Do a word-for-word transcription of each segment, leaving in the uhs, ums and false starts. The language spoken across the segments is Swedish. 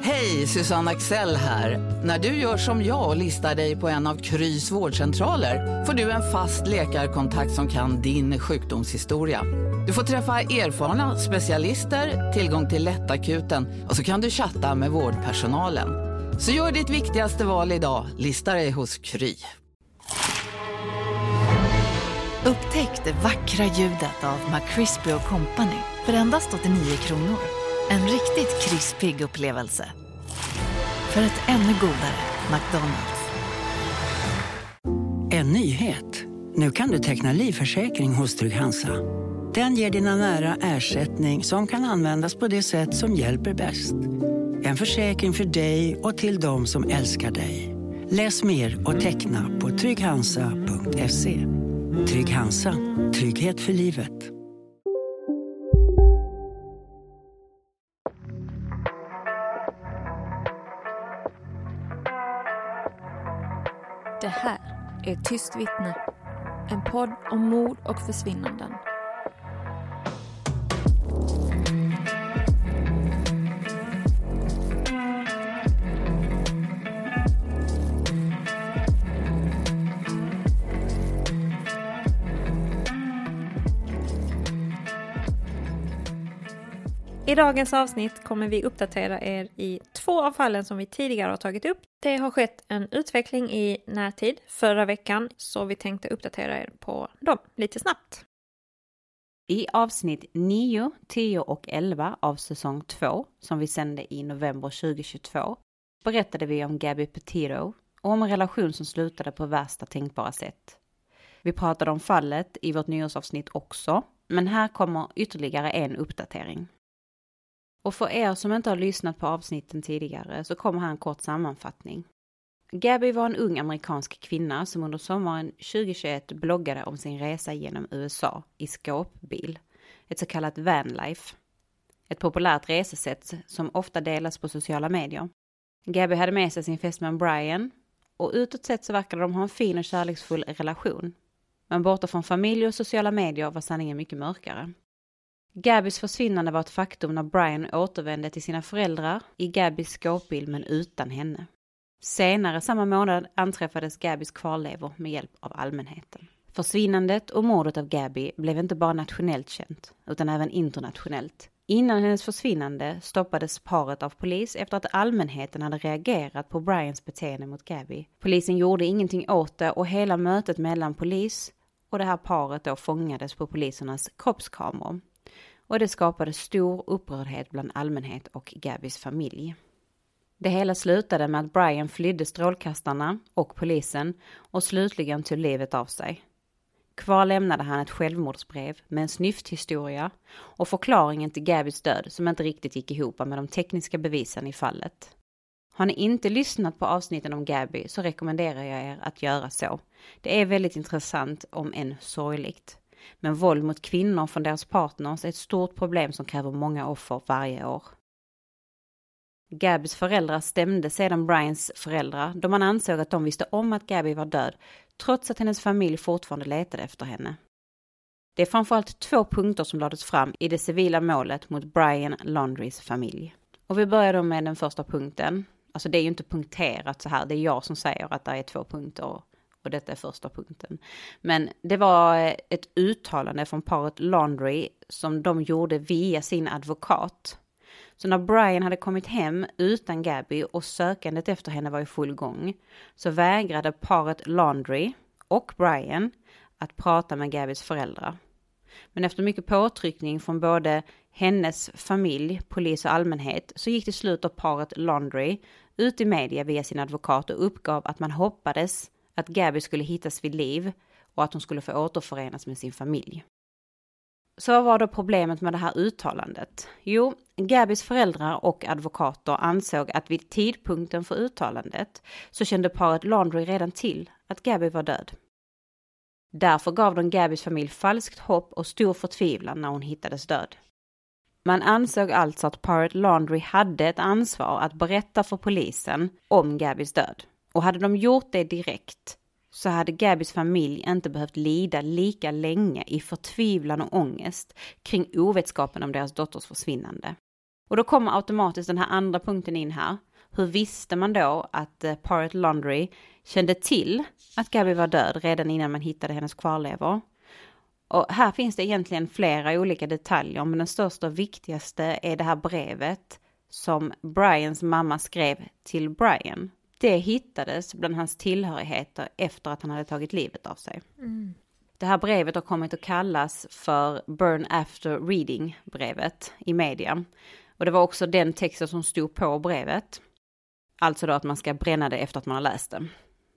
Hej, Susanne Axel här. När du gör som jag och listar dig på en av Krys vårdcentraler får du en fast läkarkontakt som kan din sjukdomshistoria. Du får träffa erfarna specialister, tillgång till lättakuten och så kan du chatta med vårdpersonalen. Så gör ditt viktigaste val idag, lista dig hos Kry. Upptäck det vackra ljudet av McCrispy och Company för endast åttionio kronor. En riktigt krispig upplevelse. För ett ännu godare McDonald's. En nyhet. Nu kan du teckna livförsäkring hos Trygg Hansa. Den ger dina nära ersättning som kan användas på det sätt som hjälper bäst. En försäkring för dig och till de som älskar dig. Läs mer och teckna på trygghansa punkt se. Trygg Hansa. Trygghet för livet. Det här är Tyst vittne, en podd om mord och försvinnanden. I dagens avsnitt kommer vi uppdatera er i två av fallen som vi tidigare har tagit upp. Det har skett en utveckling i närtid förra veckan, så vi tänkte uppdatera er på dem lite snabbt. I avsnitt nio, tio och elva av säsong två, som vi sände i november tjugohundratjugotvå, berättade vi om Gabby Petito och om en relation som slutade på värsta tänkbara sätt. Vi pratade om fallet i vårt nyårsavsnitt också, men här kommer ytterligare en uppdatering. Och för er som inte har lyssnat på avsnitten tidigare så kommer här en kort sammanfattning. Gabby var en ung amerikansk kvinna som under sommaren tjugohundratjugoett bloggade om sin resa genom U S A i skåpbil, ett så kallat vanlife. Ett populärt resesätt som ofta delas på sociala medier. Gabby hade med sig sin fästman Brian och utåt sett så verkade de ha en fin och kärleksfull relation. Men borta från familj och sociala medier var sanningen mycket mörkare. Gabbys försvinnande var ett faktum när Brian återvände till sina föräldrar i Gabbys skåpbil men utan henne. Senare samma månad anträffades Gabbys kvarlevor med hjälp av allmänheten. Försvinnandet och mordet av Gabby blev inte bara nationellt känt utan även internationellt. Innan hennes försvinnande stoppades paret av polis efter att allmänheten hade reagerat på Brians beteende mot Gabby. Polisen gjorde ingenting åt det och hela mötet mellan polis och det här paret då fångades på polisernas kroppskameror. Och det skapade stor upprördhet bland allmänhet och Gabbys familj. Det hela slutade med att Brian flydde strålkastarna och polisen och slutligen tog livet av sig. Kvar lämnade han ett självmordsbrev med en snyfthistoria och förklaringen till Gabbys död som inte riktigt gick ihop med de tekniska bevisen i fallet. Har ni inte lyssnat på avsnitten om Gabby så rekommenderar jag er att göra så. Det är väldigt intressant om än sorgligt. Men våld mot kvinnor från deras partners är ett stort problem som kräver många offer varje år. Gabbys föräldrar stämde sedan Brians föräldrar då man ansåg att de visste om att Gabby var död trots att hennes familj fortfarande letade efter henne. Det är framförallt två punkter som lades fram i det civila målet mot Brian Laundries familj. Och vi börjar då med den första punkten. Alltså det är ju inte punkterat så här, det är jag som säger att det är två punkter. Och detta är första punkten. Men det var ett uttalande från paret Laundrie som de gjorde via sin advokat. Så när Brian hade kommit hem utan Gabby och sökandet efter henne var i full gång så vägrade paret Laundrie och Brian att prata med Gabbys föräldrar. Men efter mycket påtryckning från både hennes familj, polis och allmänhet så gick till slut av paret Laundrie ut i media via sin advokat och uppgav att man hoppades att Gabby skulle hittas vid liv och att hon skulle få återförenas med sin familj. Så vad var då problemet med det här uttalandet? Jo, Gabbys föräldrar och advokater ansåg att vid tidpunkten för uttalandet så kände paret Laundrie redan till att Gabby var död. Därför gav de Gabbys familj falskt hopp och stor förtvivlan när hon hittades död. Man ansåg alltså att paret Laundrie hade ett ansvar att berätta för polisen om Gabbys död. Och hade de gjort det direkt så hade Gabbys familj inte behövt lida lika länge i förtvivlan och ångest kring ovetskapen om deras dotters försvinnande. Och då kommer automatiskt den här andra punkten in här. Hur visste man då att eh, paret Laundrie kände till att Gabby var död redan innan man hittade hennes kvarlevor? Och här finns det egentligen flera olika detaljer, men den största och viktigaste är det här brevet som Brians mamma skrev till Brian. Det hittades bland hans tillhörigheter efter att han hade tagit livet av sig. Mm. Det här brevet har kommit att kallas för Burn After Reading-brevet i media. Och det var också den texten som stod på brevet. Alltså då att man ska bränna det efter att man har läst det.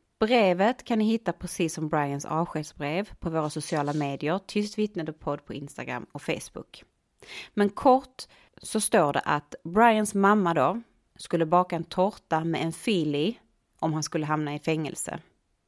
Brevet kan ni hitta precis som Brians avskedsbrev på våra sociala medier, Tyst vittnade podd på Instagram och Facebook. Men kort så står det att Brians mamma då skulle baka en tårta med en fil i om han skulle hamna i fängelse.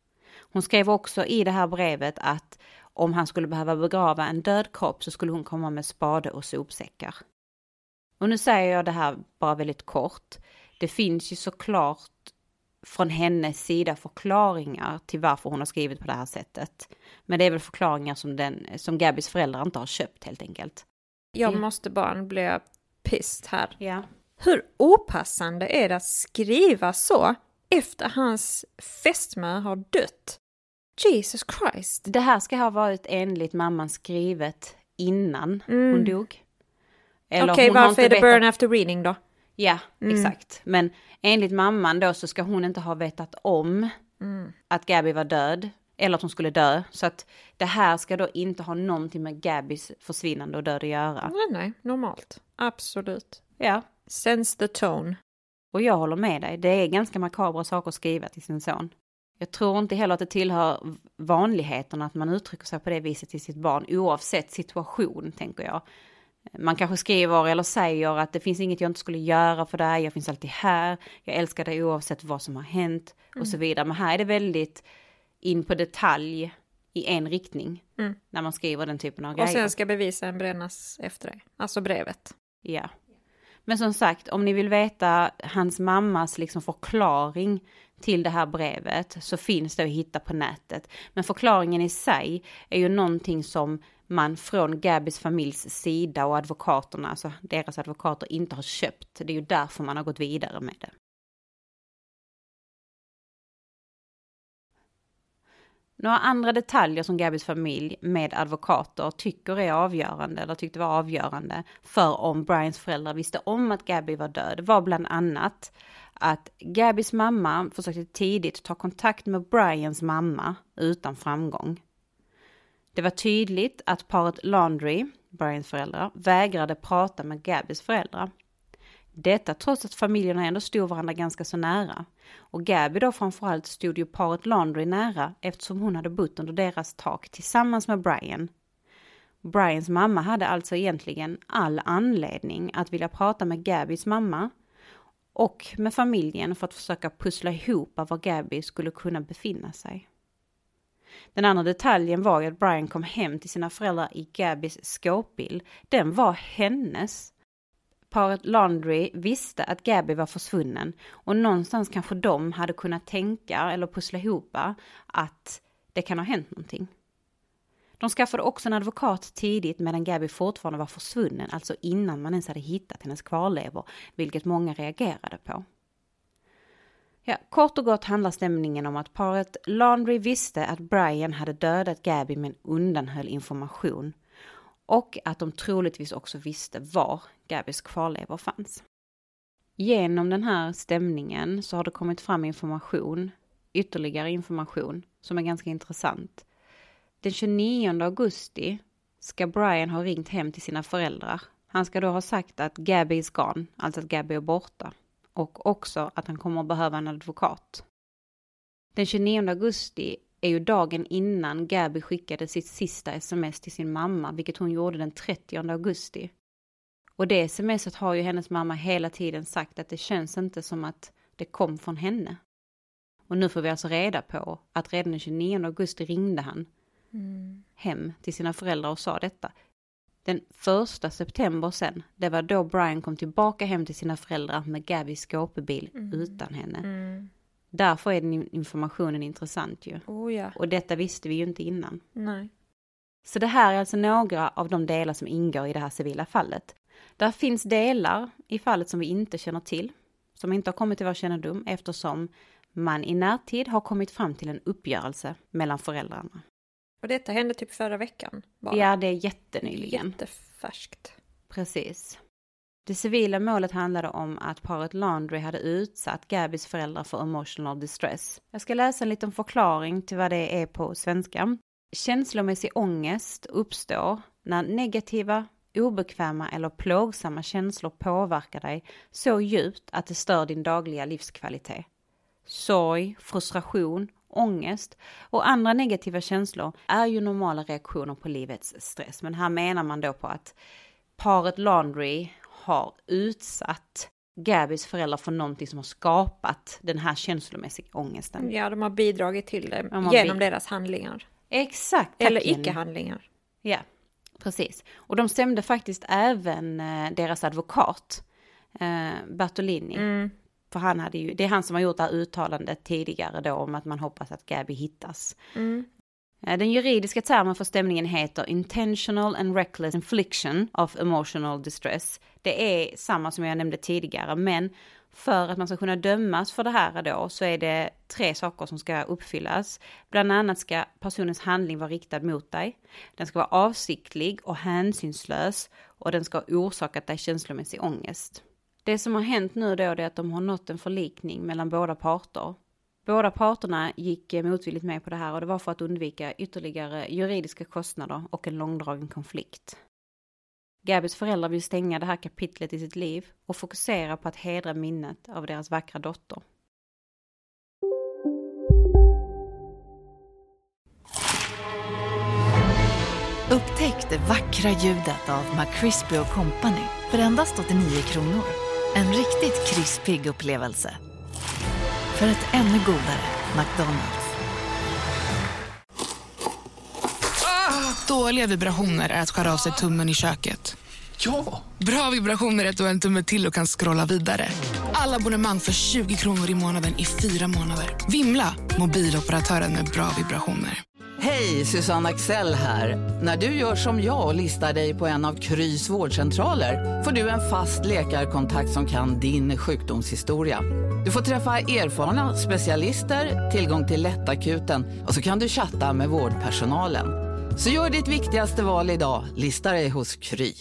Hon skrev också i det här brevet att om han skulle behöva begrava en död kropp så skulle hon komma med spade och sopsäckar. Och nu säger jag det här bara väldigt kort. Det finns ju såklart från hennes sida förklaringar till varför hon har skrivit på det här sättet. Men det är väl förklaringar som, den, som Gabbys föräldrar inte har köpt helt enkelt. Jag ja. måste bara bli pissed här. Ja. Hur opassande är det att skriva så efter hans fästmö har dött? Jesus Christ. Det här ska ha varit enligt mamman skrivet innan mm. hon dog. Okej, okay, varför är det vetat... burn after reading då? Ja, mm. exakt. Men enligt mamman då så ska hon inte ha vetat om mm. att Gabby var död. Eller att hon skulle dö. Så att det här ska då inte ha någonting med Gabbys försvinnande och död att göra. Nej, nej. Normalt. Absolut. Ja. Sense the tone. Och jag håller med dig. Det är ganska makabra saker att skriva till sin son. Jag tror inte heller att det tillhör vanligheterna att man uttrycker sig på det viset till sitt barn. Oavsett situation, tänker jag. Man kanske skriver eller säger att det finns inget jag inte skulle göra för dig. Jag finns alltid här. Jag älskar dig oavsett vad som har hänt. Mm. Och så vidare. Men här är det väldigt in på detalj i en riktning. Mm. När man skriver den typen av grejer. Och sen ska bevisen brännas efter dig. Alltså brevet. Ja. Men som sagt, om ni vill veta hans mammas liksom förklaring till det här brevet så finns det att hitta på nätet. Men förklaringen i sig är ju någonting som man från Gabbys familjs sida och advokaterna, alltså deras advokater, inte har köpt. Det är ju därför man har gått vidare med det. Några andra detaljer som Gabbys familj med advokater tycker är avgörande eller tyckte var avgörande för om Brians föräldrar visste om att Gabby var död var bland annat att Gabbys mamma försökte tidigt ta kontakt med Brians mamma utan framgång. Det var tydligt att paret Laundrie, Brians föräldrar, vägrade prata med Gabbys föräldrar. Detta trots att familjerna ändå stod varandra ganska så nära. Och Gabby då framförallt stod ju paret Laundrie nära eftersom hon hade bott under deras tak tillsammans med Brian. Brians mamma hade alltså egentligen all anledning att vilja prata med Gabbys mamma och med familjen för att försöka pussla ihop var Gabby skulle kunna befinna sig. Den andra detaljen var ju att Brian kom hem till sina föräldrar i Gabbys skåpbil. Den var hennes. Paret Laundrie visste att Gabby var försvunnen och någonstans kanske de hade kunnat tänka eller pussla ihop att det kan ha hänt någonting. De skaffade också en advokat tidigt medan Gabby fortfarande var försvunnen, alltså innan man ens hade hittat hennes kvarlevor, vilket många reagerade på. Ja, kort och gott handlar stämningen om att paret Laundrie visste att Brian hade dödat Gabby men undanhöll information. Och att de troligtvis också visste var Gabbys kvarlevor fanns. Genom den här stämningen så har det kommit fram information, ytterligare information, som är ganska intressant. Den tjugonionde augusti ska Brian ha ringt hem till sina föräldrar. Han ska då ha sagt att Gabby is gone, alltså att Gabby är borta. Och också att han kommer att behöva en advokat. Den tjugonionde augusti är ju dagen innan Gabby skickade sitt sista sms till sin mamma, vilket hon gjorde den trettionde augusti. Och det smset har ju hennes mamma hela tiden sagt att det känns inte som att det kom från henne. Och nu får vi alltså reda på att redan den tjugonionde augusti ringde han mm. hem till sina föräldrar och sa detta. Den första september sen, det var då Brian kom tillbaka hem till sina föräldrar med Gabbys skåpebil mm. utan henne. Mm. Därför är den informationen intressant ju. Oh, ja. Och detta visste vi ju inte innan. Nej. Så det här är alltså några av de delar som ingår i det här civila fallet. Där finns delar i fallet som vi inte känner till, som inte har kommit till vår kännedom eftersom man i närtid har kommit fram till en uppgörelse mellan föräldrarna. Och detta hände typ förra veckan? Bara. Ja, det är jättenyligen. Jättefärskt. Precis. Det civila målet handlade om att paret Laundrie hade utsatt Gabys föräldrar för emotional distress. Jag ska läsa en liten förklaring till vad det är på svenska. Känslomässig ångest uppstår när negativa, obekväma eller plågsamma känslor påverkar dig så djupt att det stör din dagliga livskvalitet. Sorg, frustration, ångest och andra negativa känslor är ju normala reaktioner på livets stress. Men här menar man då på att paret Laundrie har utsatt Gabys föräldrar för någonting som har skapat den här känslomässiga ångesten. Ja, de har bidragit till det de genom bi- deras handlingar. Exakt. Eller icke-handlingar. Ja, precis. Och de stämde faktiskt även eh, deras advokat, eh, Bertolini. Mm. För han hade ju, det är han som har gjort det här uttalandet tidigare då om att man hoppas att Gaby hittas. Mm. Den juridiska termen för stämningen heter intentional and reckless infliction of emotional distress. Det är samma som jag nämnde tidigare, men för att man ska kunna dömas för det här då så är det tre saker som ska uppfyllas. Bland annat ska personens handling vara riktad mot dig. Den ska vara avsiktlig och hänsynslös och den ska ha orsakat dig känslomässig ångest. Det som har hänt nu då är att de har nått en förlikning mellan båda parter. Båda parterna gick motvilligt med på det här och det var för att undvika ytterligare juridiska kostnader och en långdragen konflikt. Gabys föräldrar vill stänga det här kapitlet i sitt liv och fokusera på att hedra minnet av deras vackra dotter. Upptäck det vackra ljudet av McCrispy och Company för endast åttionio kronor. En riktigt krispig upplevelse. För ett ännu godare McDonald's. Ah, dåliga vibrationer är att skära av sig tummen i köket. Ja! Bra vibrationer är att du har en tumme till och kan scrolla vidare. Alla abonnemang för tjugo kronor i månaden i fyra månader. Vimla! Mobiloperatören med bra vibrationer. Hej, Susanne Axel här. När du gör som jag och listar dig på en av Krys vårdcentraler får du en fast läkarkontakt som kan din sjukdomshistoria. Du får träffa erfarna specialister, tillgång till lättakuten och så kan du chatta med vårdpersonalen. Så gör ditt viktigaste val idag, listar dig hos Kry.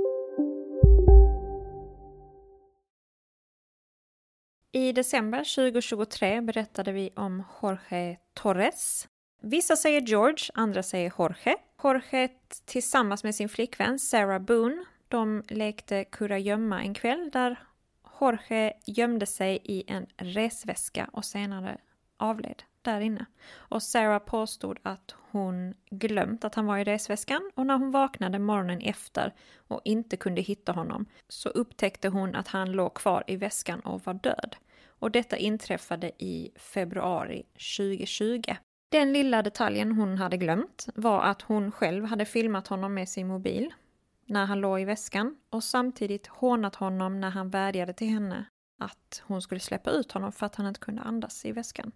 I december tjugohundratjugotre berättade vi om Jorge Torres. Vissa säger George, andra säger Jorge. Jorge tillsammans med sin flickvän Sarah Boone, de lekte kurragömma en kväll där Jorge gömde sig i en resväska och senare avled där inne. Och Sarah påstod att hon glömt att han var i resväskan och när hon vaknade morgonen efter och inte kunde hitta honom så upptäckte hon att han låg kvar i väskan och var död. Och detta inträffade i februari tjugohundratjugo. Den lilla detaljen hon hade glömt var att hon själv hade filmat honom med sin mobil när han låg i väskan och samtidigt hånat honom när han vädjade till henne att hon skulle släppa ut honom för att han inte kunde andas i väskan.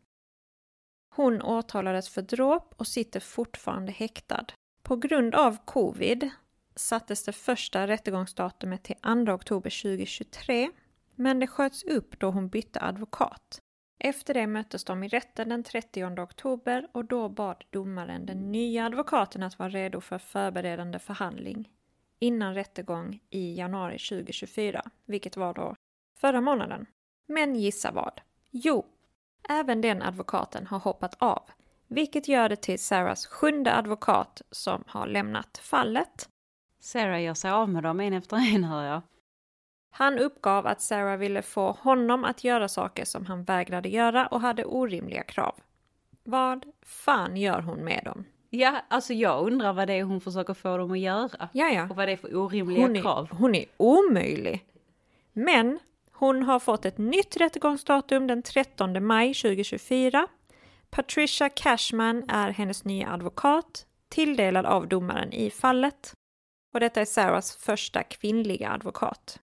Hon åtalades för dråp och sitter fortfarande häktad. På grund av covid sattes det första rättegångsdatumet till andra oktober tjugohundratjugotre, men det sköts upp då hon bytte advokat. Efter det möttes de i rätten den trettionde oktober och då bad domaren den nya advokaten att vara redo för förberedande förhandling innan rättegång i januari tjugohundratjugofyra, vilket var då förra månaden. Men gissa vad? Jo, även den advokaten har hoppat av, vilket gör det till Sarahs sjunde advokat som har lämnat fallet. Sarah gör sig av med dem en efter en, hör jag. Han uppgav att Sarah ville få honom att göra saker som han vägrade göra och hade orimliga krav. Vad fan gör hon med dem? Ja, alltså jag undrar vad det är hon försöker få dem att göra. Ja, ja. Och vad det är för orimliga hon är, krav. Hon är omöjlig. Men hon har fått ett nytt rättegångsdatum den trettonde maj tjugohundratjugofyra. Patricia Cashman är hennes nya advokat, tilldelad av domaren i fallet. Och detta är Sarahs första kvinnliga advokat.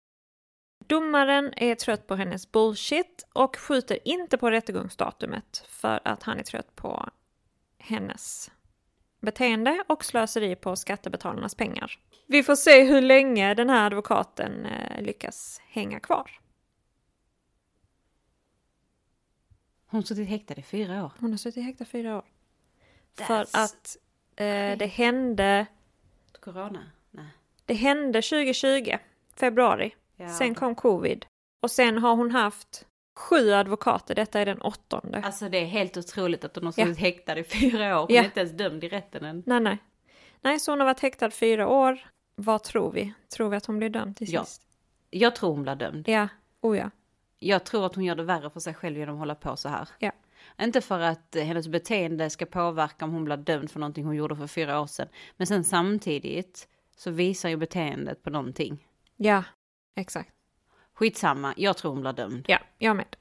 Domaren är trött på hennes bullshit och skjuter inte på rättegångsdatumet för att han är trött på hennes beteende och slöseri på skattebetalarnas pengar. Vi får se hur länge den här advokaten eh, lyckas hänga kvar. Hon har suttit häktad i fyra år. Hon har suttit häktad fyra år. That's... För att eh, det hände... Corona? Nej. Det hände tjugo tjugo, februari. Ja. Sen kom covid. Och sen har hon haft sju advokater. Detta är den åttonde. Alltså det är helt otroligt att hon har suttit Ja. häktad i fyra år. Hon Ja. är inte ens dömd i rätten än. Nej, nej. Nej, så hon har varit häktad fyra år. Vad tror vi? Tror vi att hon blir dömd till Ja. sist? Jag tror hon blir dömd. Ja, oh ja. Jag tror att hon gör det värre för sig själv genom att hålla på så här. Ja. Inte för att hennes beteende ska påverka om hon blir dömd för någonting hon gjorde för fyra år sedan. Men sen samtidigt så visar ju beteendet på någonting. Ja, exakt. Skitsamma, jag tror hon blir dömd. Ja, jag med.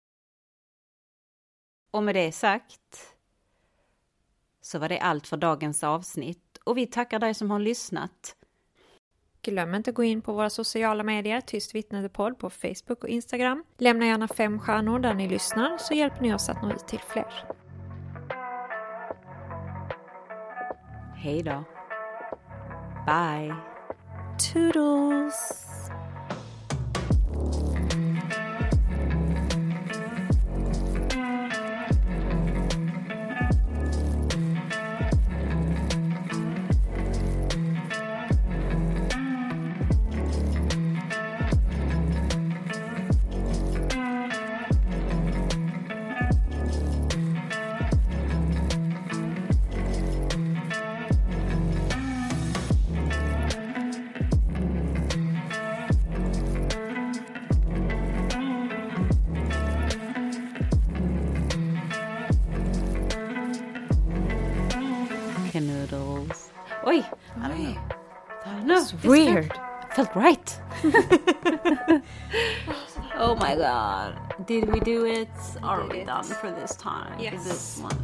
Och med det sagt så var det allt för dagens avsnitt. Och vi tackar dig som har lyssnat. Glöm inte att gå in på våra sociala medier, Tyst vittnade podd på Facebook och Instagram. Lämna gärna fem stjärnor där ni lyssnar så hjälper ni oss att nå ut till fler. Hej då. Bye. Toodles! Noodles. Oj! Oj. No, That's it's weird. Felt, felt right. Oh my god. Did we do it? Are we done for this time? Yes. Is this one?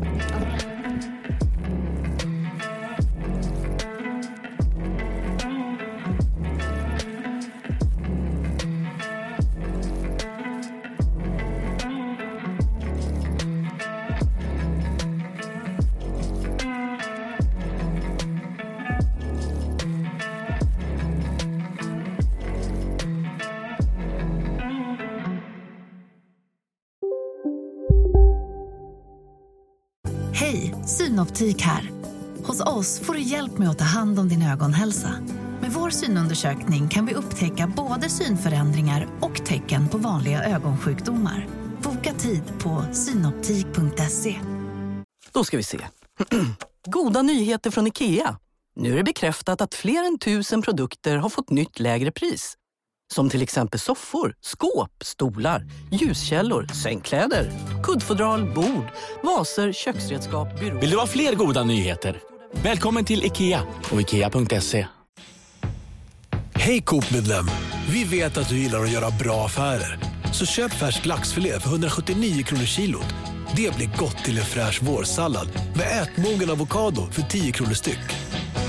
Hej, Synoptik här. Hos oss får du hjälp med att ta hand om din ögonhälsa. Med vår synundersökning kan vi upptäcka både synförändringar och tecken på vanliga ögonsjukdomar. Boka tid på synoptik punkt se. Då ska vi se. Goda nyheter från IKEA. Nu är det bekräftat att fler än tusen produkter har fått nytt lägre pris. Som till exempel soffor, skåp, stolar, ljuskällor, sängkläder, kuddfodral, bord, vaser, köksredskap, byråer. Vill du ha fler goda nyheter? Välkommen till IKEA och ikea punkt se. Hej Coop-medlem! Vi vet att du gillar att göra bra affärer. Så köp färsk laxfilé för hundrasjuttionio kronor kilot. Det blir gott till en fräsch vårsallad med ätmogen avokado för tio kronor styck.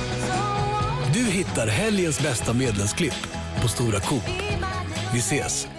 Du hittar helgens bästa medlemsklipp på Stora Coop. Vi ses!